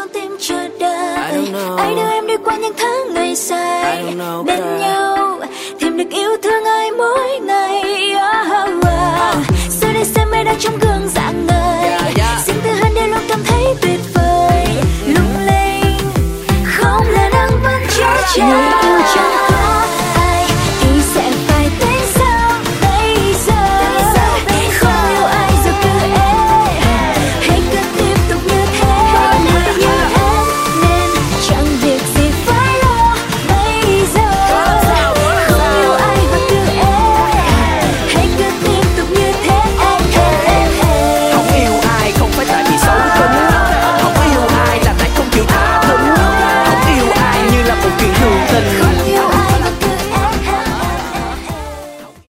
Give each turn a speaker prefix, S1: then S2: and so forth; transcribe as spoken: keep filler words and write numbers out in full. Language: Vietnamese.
S1: con tim chờ đợi. Ai đưa em đi qua những tháng ngày dài bên nhau, thêm được yêu thương ai mỗi ngày. Oh, oh, oh. Giờ đây xem em đã trong gương dạng người,